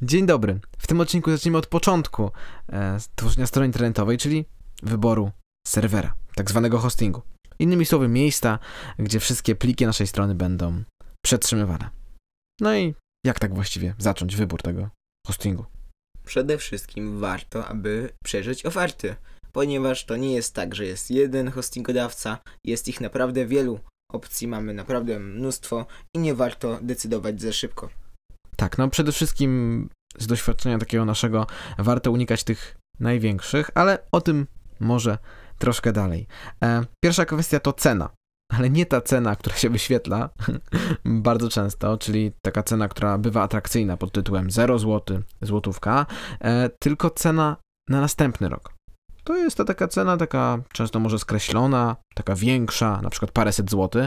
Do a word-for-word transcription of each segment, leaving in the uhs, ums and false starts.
Dzień dobry. W tym odcinku zaczniemy od początku e, tworzenia strony internetowej, czyli wyboru serwera, tak zwanego hostingu. Innymi słowy, miejsca, gdzie wszystkie pliki naszej strony będą przetrzymywane. No i jak tak właściwie zacząć wybór tego hostingu? Przede wszystkim warto, aby przejrzeć oferty, ponieważ to nie jest tak, że jest jeden hostingodawca, jest ich naprawdę wielu. Opcji mamy naprawdę mnóstwo i nie warto decydować za szybko. Tak, no przede wszystkim z doświadczenia takiego naszego warto unikać tych największych, ale o tym może troszkę dalej. E, pierwsza kwestia to cena, ale nie ta cena, która się wyświetla bardzo często, czyli taka cena, która bywa atrakcyjna pod tytułem zero złotych, złotówka, e, tylko cena na następny rok. To jest ta taka cena, taka często może skreślona, taka większa, na przykład paręset złotych.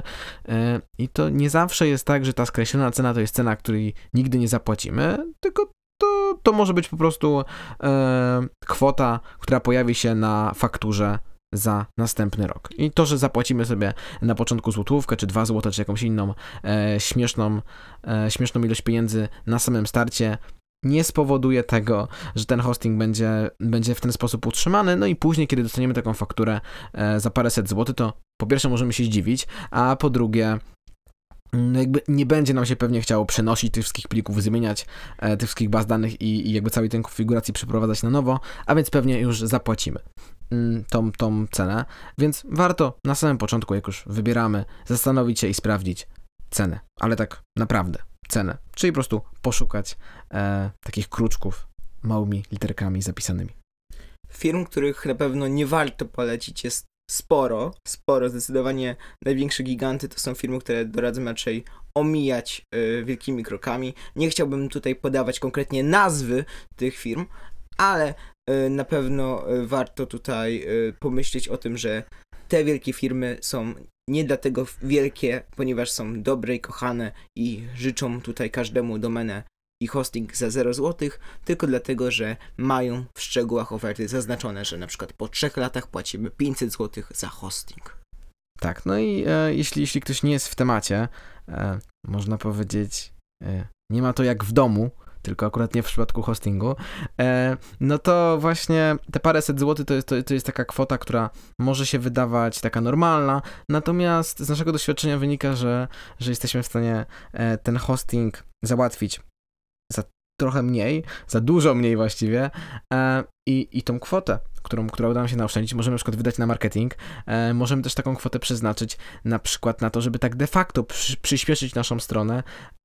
I to nie zawsze jest tak, że ta skreślona cena to jest cena, której nigdy nie zapłacimy, tylko to, to może być po prostu e, kwota, która pojawi się na fakturze za następny rok. I to, że zapłacimy sobie na początku złotówkę, czy dwa złote, czy jakąś inną e, śmieszną, e, śmieszną ilość pieniędzy na samym starcie, nie spowoduje tego, że ten hosting będzie, będzie w ten sposób utrzymany, no i później, kiedy dostaniemy taką fakturę e, za paręset złotych, to po pierwsze możemy się zdziwić, a po drugie no jakby nie będzie nam się pewnie chciało przenosić tych wszystkich plików, zmieniać e, tych wszystkich baz danych i, i jakby całej tej konfiguracji przeprowadzać na nowo, a więc pewnie już zapłacimy mm, tą, tą cenę, więc warto na samym początku, jak już wybieramy, zastanowić się i sprawdzić cenę, ale tak naprawdę cenę, czyli po prostu poszukać e, takich kruczków małymi literkami zapisanymi. Firm, których na pewno nie warto polecić, jest sporo, sporo, zdecydowanie największe giganty to są firmy, które doradzam raczej omijać y, wielkimi krokami. Nie chciałbym tutaj podawać konkretnie nazwy tych firm, ale y, na pewno y, warto tutaj y, pomyśleć o tym, że te wielkie firmy są nie dlatego wielkie, ponieważ są dobre i kochane i życzą tutaj każdemu domenę i hosting za zero złotych, tylko dlatego, że mają w szczegółach oferty zaznaczone, że na przykład po trzech latach płacimy pięćset złotych za hosting. Tak, no i e, jeśli, jeśli ktoś nie jest w temacie, e, można powiedzieć, e, nie ma to jak w domu, tylko akurat nie w przypadku hostingu, e, no to właśnie te paręset złotych to jest, to, to jest taka kwota, która może się wydawać taka normalna, natomiast z naszego doświadczenia wynika, że, że jesteśmy w stanie e, ten hosting załatwić za trochę mniej, za dużo mniej właściwie e, i, i tą kwotę, którą, która uda nam się naoszczędzić, możemy na przykład wydać na marketing, e, możemy też taką kwotę przeznaczyć na przykład na to, żeby tak de facto przy, przyspieszyć naszą stronę,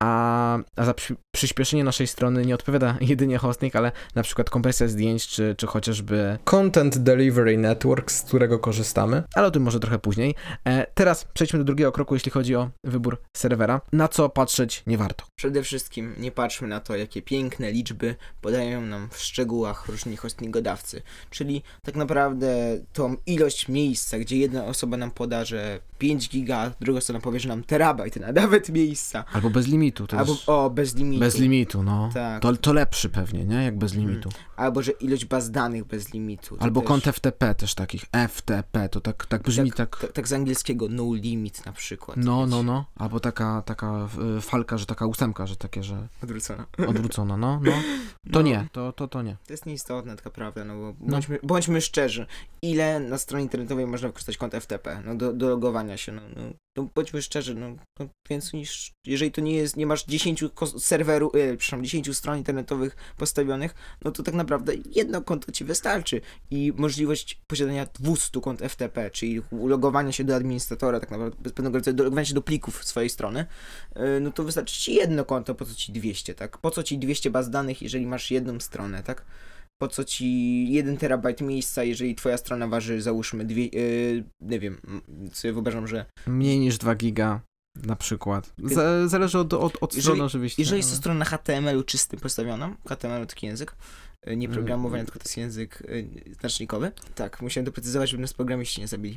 a, a za przy, przyspieszenie naszej strony nie odpowiada jedynie hosting, ale na przykład kompresja zdjęć, czy, czy chociażby Content Delivery Network, z którego korzystamy, ale o tym może trochę później. E, teraz przejdźmy do drugiego kroku, jeśli chodzi o wybór serwera. Na co patrzeć nie warto? Przede wszystkim nie patrzmy na to, jakie piękne liczby podają nam w szczegółach różni hostingodawcy, czyli tak naprawdę tą ilość miejsca, gdzie jedna osoba nam poda, że pięć giga, druga osoba powie, że nam terabajt, a nawet miejsca. Albo bez limitu. To Albo, jest... o, bez limitu. Bez limitu, no. Tak. To, to lepszy pewnie, nie? Jak bez limitu. Hmm. Albo, że ilość baz danych bez limitu. Albo też... kont F T P też takich, F T P, to tak, tak brzmi tak... Tak, tak, tak z angielskiego no limit na przykład. No, no, no. Albo taka, taka y, falka, że taka ósemka, że takie, że... Odwrócona. Odwrócona, no, no. To no. nie, to, to, to nie. To jest nieistotne, taka prawda, no bo No. bądźmy, bądźmy szczerzy. Ile na stronie internetowej można wykorzystać kont F T P? No do, do logowania się, no, no. No bądźmy szczerzy, no, no więcej niż, jeżeli to nie jest, nie masz dziesięciu serwerów, e, przepraszam, dziesięciu stron internetowych postawionych, no to tak naprawdę jedno konto ci wystarczy i możliwość posiadania dwustu kont F T P, czyli logowania się do administratora, tak naprawdę bez pewnego rodzaju do logowania się do plików swojej strony, e, no to wystarczy ci jedno konto, po co ci dwieście, tak? Po co ci dwieście baz danych, jeżeli masz jedną stronę, tak? Po co ci jeden terabajt miejsca, jeżeli twoja strona waży, załóżmy, dwie, yy, nie wiem, sobie wyobrażam, że... Mniej niż dwa giga na przykład. Z, zależy od, od, od jeżeli, strony oczywiście. Jeżeli jest to strona na H T M L u czystym postawiona, H T M L to taki język, nie programowania, mm. tylko to jest język y, znacznikowy. Tak, musiałem doprecyzować, żeby nas programiści nie zabili.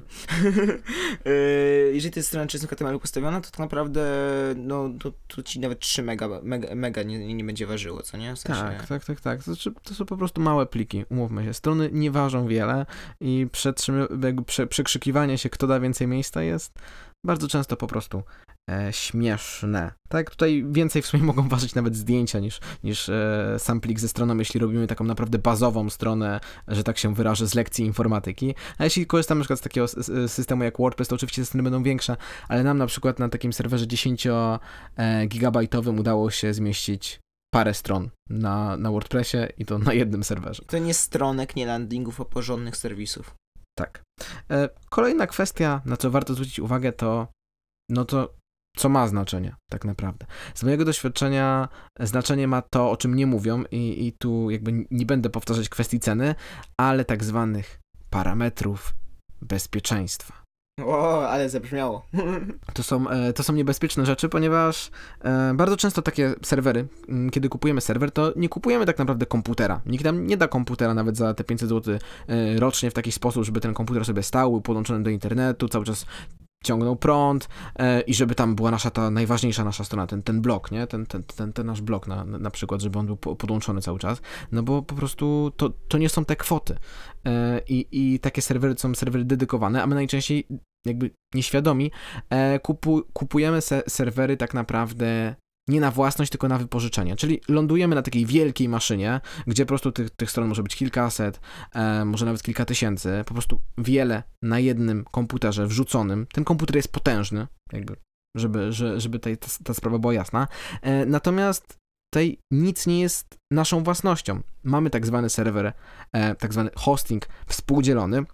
y, jeżeli to jest strona czystym H T M L u postawiona, to tak naprawdę no, to, to ci nawet trzy mega, mega, mega nie, nie będzie ważyło, co nie? W sensie... Tak, tak, tak, tak. To, znaczy, to są po prostu małe pliki, umówmy się. Strony nie ważą wiele i przetrzymy, jakby prze, przekrzykiwanie się, kto da więcej miejsca jest bardzo często po prostu e, śmieszne. Tak, tutaj więcej w sumie mogą ważyć nawet zdjęcia niż, niż e, sam plik ze stroną, jeśli robimy taką naprawdę bazową stronę, że tak się wyrażę, z lekcji informatyki. A jeśli korzystamy na przykład z takiego systemu jak WordPress, to oczywiście te strony będą większe, ale nam na przykład na takim serwerze dziesięć gigabajtowym udało się zmieścić parę stron na, na WordPressie i to na jednym serwerze. To nie stronek, nie landingów, a porządnych serwisów. Tak. E, kolejna kwestia, na co warto zwrócić uwagę, to no to co ma znaczenie tak naprawdę. Z mojego doświadczenia znaczenie ma to, o czym nie mówią i, i tu jakby nie będę powtarzać kwestii ceny, ale tak zwanych parametrów bezpieczeństwa. O, ale zabrzmiało. To są, to są niebezpieczne rzeczy, ponieważ bardzo często takie serwery, kiedy kupujemy serwer, to nie kupujemy tak naprawdę komputera. Nikt nam nie da komputera nawet za te pięćset złotych rocznie w taki sposób, żeby ten komputer sobie stał, był podłączony do internetu, cały czas ciągnął prąd e, i żeby tam była nasza ta najważniejsza nasza strona, ten, ten blok, nie? Ten, ten, ten, ten nasz blok na, na przykład, żeby on był podłączony cały czas, no bo po prostu to, to nie są te kwoty. E, i, I takie serwery są serwery dedykowane, a my najczęściej jakby nieświadomi e, kupu, kupujemy se, serwery tak naprawdę nie na własność, tylko na wypożyczenie. Czyli lądujemy na takiej wielkiej maszynie, gdzie po prostu tych, tych stron może być kilkaset, e, może nawet kilka tysięcy, po prostu wiele na jednym komputerze wrzuconym. Ten komputer jest potężny, jakby, żeby, że, żeby ta, ta sprawa była jasna. E, natomiast tutaj nic nie jest naszą własnością. Mamy tak zwany serwer, e, tak zwany hosting współdzielony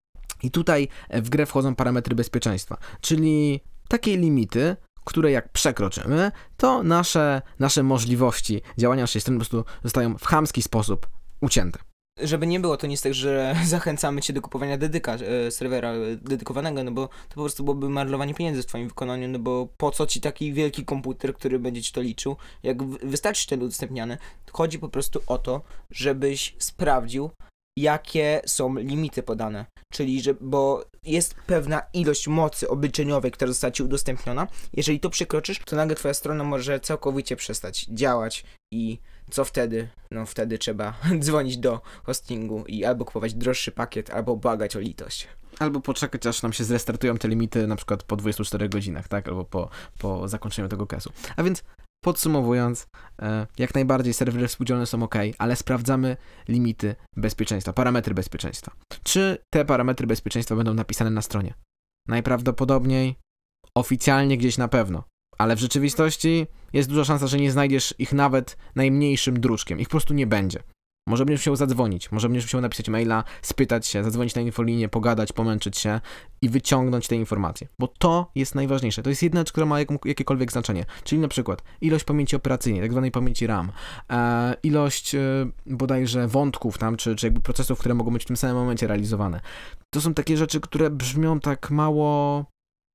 i tutaj w grę wchodzą parametry bezpieczeństwa, czyli takie limity, które jak przekroczymy, to nasze, nasze możliwości działania naszej strony po prostu zostają w chamski sposób ucięte. Żeby nie było, to nie jest tak, że zachęcamy cię do kupowania dedyka, e, serwera dedykowanego, no bo to po prostu byłoby marnowanie pieniędzy w twoim wykonaniu, no bo po co ci taki wielki komputer, który będzie ci to liczył, jak wystarczy ten udostępniany. Chodzi po prostu o to, żebyś sprawdził, jakie są limity podane, czyli że, bo jest pewna ilość mocy obliczeniowej, która została ci udostępniona. Jeżeli to przekroczysz, to nagle twoja strona może całkowicie przestać działać i co wtedy? No wtedy trzeba dzwonić do hostingu i albo kupować droższy pakiet, albo błagać o litość. Albo poczekać, aż nam się zrestartują te limity, na przykład po dwudziestu czterech godzinach, tak? Albo po, po zakończeniu tego okresu. A więc podsumowując, jak najbardziej serwery współdzielone są ok, ale sprawdzamy limity bezpieczeństwa, parametry bezpieczeństwa. Czy te parametry bezpieczeństwa będą napisane na stronie? Najprawdopodobniej oficjalnie gdzieś na pewno, ale w rzeczywistości jest duża szansa, że nie znajdziesz ich nawet najmniejszym druczkiem. Ich po prostu nie będzie. Może będziesz musiał zadzwonić, może będziesz musiał napisać maila, spytać się, zadzwonić na infolinię, pogadać, pomęczyć się i wyciągnąć te informacje. Bo to jest najważniejsze. To jest jedna rzecz, która ma jak, jakiekolwiek znaczenie. Czyli na przykład ilość pamięci operacyjnej, tak zwanej pamięci RAM, e, ilość e, bodajże wątków tam, czy, czy jakby procesów, które mogą być w tym samym momencie realizowane. To są takie rzeczy, które brzmią tak mało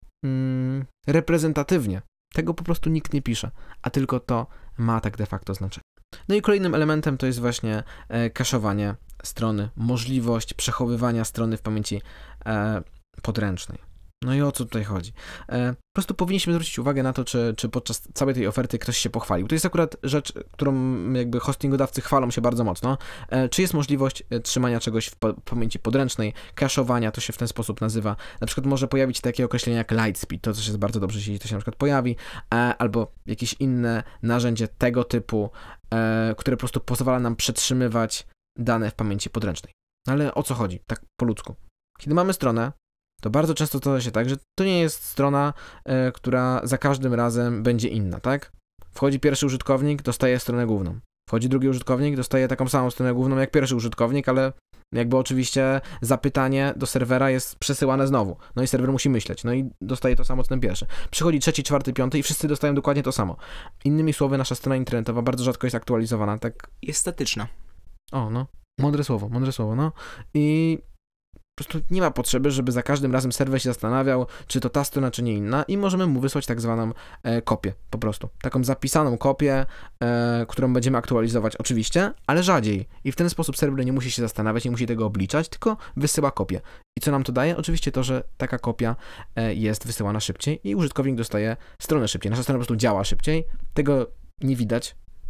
mm, reprezentatywnie. Tego po prostu nikt nie pisze, a tylko to ma tak de facto znaczenie. No i kolejnym elementem to jest właśnie e, kaszowanie strony, możliwość przechowywania strony w pamięci e, podręcznej. No i o co tutaj chodzi? E, po prostu powinniśmy zwrócić uwagę na to, czy, czy podczas całej tej oferty ktoś się pochwalił. To jest akurat rzecz, którą jakby hostingodawcy chwalą się bardzo mocno. E, czy jest możliwość trzymania czegoś w po- pamięci podręcznej, kaszowania, to się w ten sposób nazywa. Na przykład może pojawić się takie określenie jak Lightspeed, to też jest bardzo dobrze, jeśli to się na przykład pojawi, e, albo jakieś inne narzędzie tego typu, e, które po prostu pozwala nam przetrzymywać dane w pamięci podręcznej. Ale o co chodzi? Tak po ludzku. Kiedy mamy stronę, to bardzo często zdarza się tak, że to nie jest strona, e, która za każdym razem będzie inna, tak? Wchodzi pierwszy użytkownik, dostaje stronę główną. Wchodzi drugi użytkownik, dostaje taką samą stronę główną jak pierwszy użytkownik, ale jakby oczywiście zapytanie do serwera jest przesyłane znowu. No i serwer musi myśleć, no i dostaje to samo co ten pierwszy. Przychodzi trzeci, czwarty, piąty i wszyscy dostają dokładnie to samo. Innymi słowy, nasza strona internetowa bardzo rzadko jest aktualizowana, tak? Jest statyczna. O, no. Mądre słowo, mądre słowo, no. I po prostu nie ma potrzeby, żeby za każdym razem serwer się zastanawiał, czy to ta strona, czy nie inna i możemy mu wysłać tak zwaną e, kopię, po prostu. Taką zapisaną kopię, e, którą będziemy aktualizować oczywiście, ale rzadziej. I w ten sposób serwer nie musi się zastanawiać, nie musi tego obliczać, tylko wysyła kopię. I co nam to daje? Oczywiście to, że taka kopia e, jest wysyłana szybciej i użytkownik dostaje stronę szybciej. Nasza strona po prostu działa szybciej. Tego nie widać.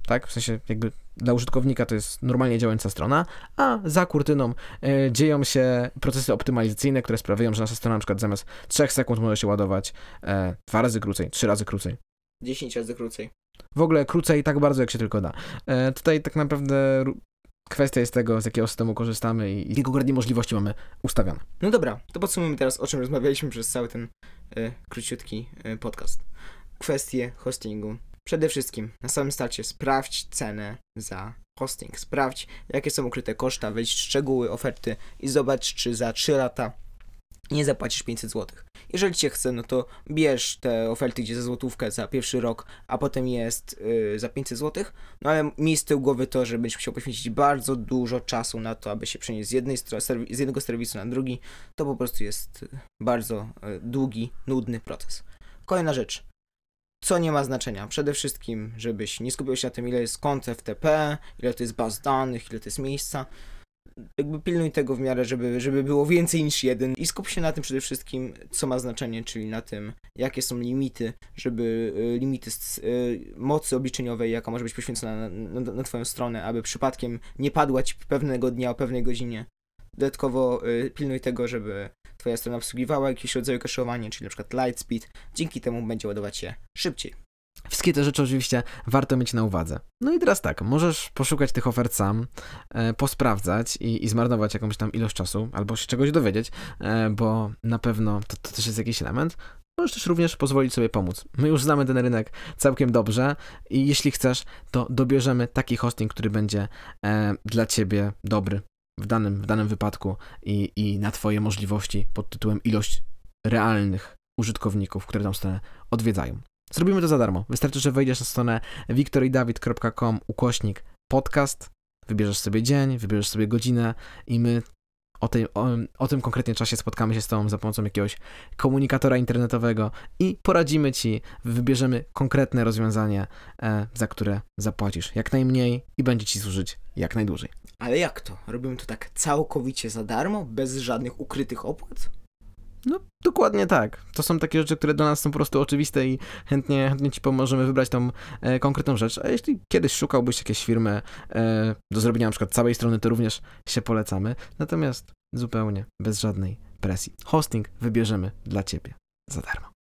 tak? W sensie jakby dla użytkownika to jest normalnie działająca strona, a za kurtyną e, dzieją się procesy optymalizacyjne, które sprawiają, że nasza strona na przykład zamiast trzech sekund może się ładować e, dwa razy krócej, trzy razy krócej. dziesięć razy krócej. W ogóle krócej tak bardzo, jak się tylko da. E, tutaj tak naprawdę kwestia jest tego, z jakiego systemu korzystamy i jakie konkretnie możliwości mamy ustawione. No dobra, to podsumujmy teraz, o czym rozmawialiśmy przez cały ten y, króciutki y, podcast. Kwestie hostingu. Przede wszystkim, na samym starcie sprawdź cenę za hosting. Sprawdź, jakie są ukryte koszta, wejdź w szczegóły oferty i zobacz, czy za trzy lata nie zapłacisz pięćset złotych. Jeżeli cię chce, no to bierz te oferty, gdzie za złotówkę za pierwszy rok, a potem jest yy, za pięćset złotych, no ale miej z tyłu głowy to, że będziesz musiał poświęcić bardzo dużo czasu na to, aby się przenieść z, jednej stro- serwi- z jednego serwisu na drugi. To po prostu jest bardzo yy, długi, nudny proces. Kolejna rzecz. Co nie ma znaczenia? Przede wszystkim, żebyś nie skupiał się na tym, ile jest kont F T P, ile to jest baz danych, ile to jest miejsca. Jakby pilnuj tego w miarę, żeby, żeby było więcej niż jeden i skup się na tym przede wszystkim, co ma znaczenie, czyli na tym, jakie są limity, żeby y, limity z, y, mocy obliczeniowej, jaka może być poświęcona na, na, na twoją stronę, aby przypadkiem nie padła ci pewnego dnia o pewnej godzinie. Dodatkowo y, pilnuj tego, żeby twoja strona obsługiwała jakiś rodzaj cache'owanie, czyli na przykład Lightspeed, dzięki temu będzie ładować się szybciej. Wszystkie te rzeczy oczywiście warto mieć na uwadze. No i teraz tak, możesz poszukać tych ofert sam, e, posprawdzać i, i zmarnować jakąś tam ilość czasu, albo się czegoś dowiedzieć, e, bo na pewno to, to też jest jakiś element. Możesz też również pozwolić sobie pomóc. My już znamy ten rynek całkiem dobrze i jeśli chcesz, to dobierzemy taki hosting, który będzie e, dla ciebie dobry w danym, w danym wypadku i, i na twoje możliwości pod tytułem ilość realnych użytkowników, które tą stronę odwiedzają. Zrobimy to za darmo. Wystarczy, że wejdziesz na stronę wiktorydawid kropka com ukośnik podcast, wybierzesz sobie dzień, wybierzesz sobie godzinę i my o, tej, o, o tym konkretnie czasie spotkamy się z tobą za pomocą jakiegoś komunikatora internetowego i poradzimy ci, wybierzemy konkretne rozwiązanie, e, za które zapłacisz jak najmniej i będzie ci służyć jak najdłużej. Ale jak to? Robimy to tak całkowicie za darmo, bez żadnych ukrytych opłat? No, dokładnie tak. To są takie rzeczy, które dla nas są po prostu oczywiste i chętnie, chętnie ci pomożemy wybrać tą e, konkretną rzecz. A jeśli kiedyś szukałbyś jakiejś firmy e, do zrobienia na przykład całej strony, to również się polecamy. Natomiast zupełnie bez żadnej presji. Hosting wybierzemy dla ciebie za darmo.